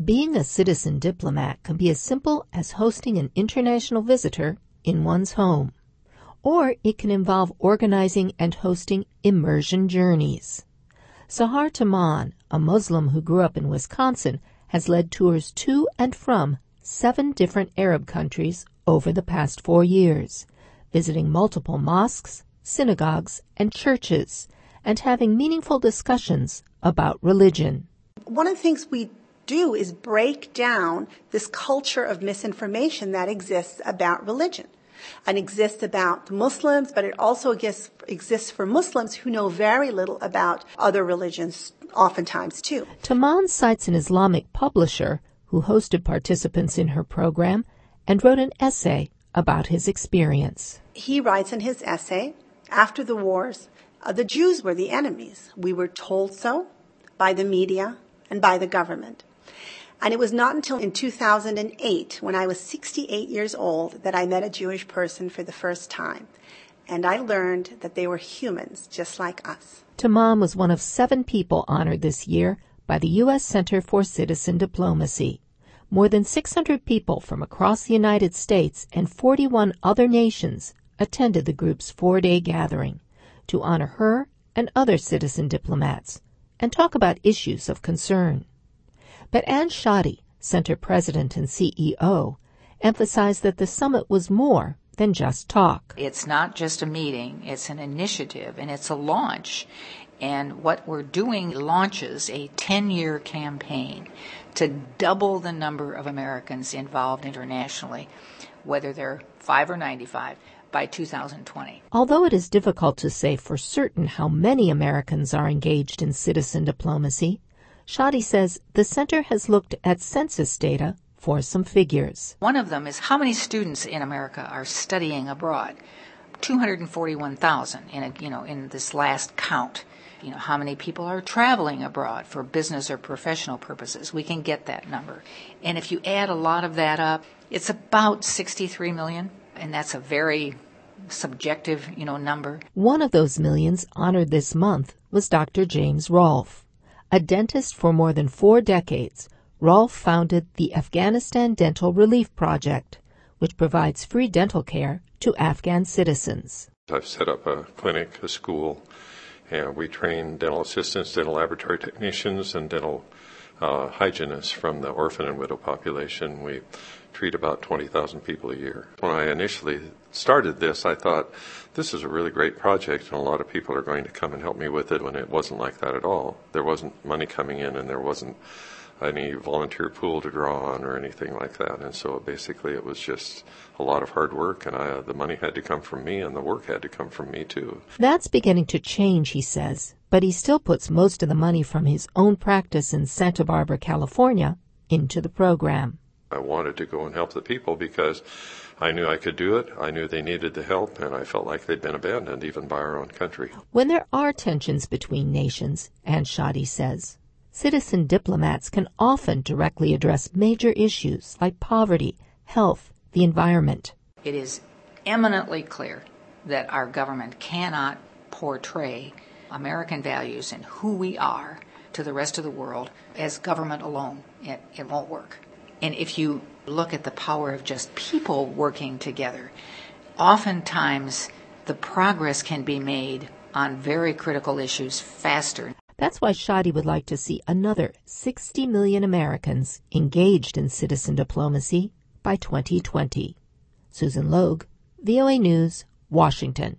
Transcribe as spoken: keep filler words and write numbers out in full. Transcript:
Being a citizen diplomat can be as simple as hosting an international visitor in one's home, or it can involve organizing and hosting immersion journeys. Sahar Taman, a Muslim who grew up in Wisconsin, has led tours to and from seven different Arab countries over the past four years, visiting multiple mosques, synagogues, and churches, and having meaningful discussions about religion. One of the things we do is break down this culture of misinformation that exists about religion and exists about Muslims, but it also exists, exists for Muslims who know very little about other religions oftentimes too. Taman cites an Islamic publisher who hosted participants in her program and wrote an essay about his experience. He writes in his essay, after the wars, uh, the Jews were the enemies. We were told so by the media and by the government. And it was not until in two thousand eight, when I was sixty-eight years old, that I met a Jewish person for the first time. And I learned that they were humans just like us. Taman was one of seven people honored this year by the U S Center for Citizen Diplomacy. More than six hundred people from across the United States and forty-one other nations attended the group's four-day gathering to honor her and other citizen diplomats and talk about issues of concern. But Ann Shadi, Center President and C E O, emphasized that the summit was more than just talk. It's not just a meeting, it's an initiative, and it's a launch. And what we're doing launches a ten-year campaign to double the number of Americans involved internationally, whether they're five or ninety-five, by two thousand twenty. Although it is difficult to say for certain how many Americans are engaged in citizen diplomacy, Shadi says the center has looked at census data for some figures. One of them is how many students in America are studying abroad. two hundred forty-one thousand in a, you know, in this last count. You know, how many people are traveling abroad for business or professional purposes. We can get that number. And if you add a lot of that up, it's about sixty-three million, and that's a very subjective, you know, number. One of those millions honored this month was Doctor James Rolfe. A dentist for more than four decades, Rolfe founded the Afghanistan Dental Relief Project, which provides free dental care to Afghan citizens. I've set up a clinic, a school, and we train dental assistants, dental laboratory technicians, and dental uh, hygienists from the orphan and widow population. We treat about twenty thousand people a year. When I initially started this, I thought, this is a really great project, and a lot of people are going to come and help me with it, when it wasn't like that at all. There wasn't money coming in, and there wasn't any volunteer pool to draw on or anything like that. And so basically it was just a lot of hard work, and I, the money had to come from me, and the work had to come from me too. That's beginning to change, he says, but he still puts most of the money from his own practice in Santa Barbara, California, into the program. I wanted to go and help the people because I knew I could do it. I knew they needed the help, and I felt like they'd been abandoned even by our own country. When there are tensions between nations, Ann Shadi says, citizen diplomats can often directly address major issues like poverty, health, the environment. It is eminently clear that our government cannot portray American values and who we are to the rest of the world as government alone. It, it won't work. And if you look at the power of just people working together, oftentimes the progress can be made on very critical issues faster. That's why Shadi would like to see another sixty million Americans engaged in citizen diplomacy by twenty twenty. Susan Logue, V O A News, Washington.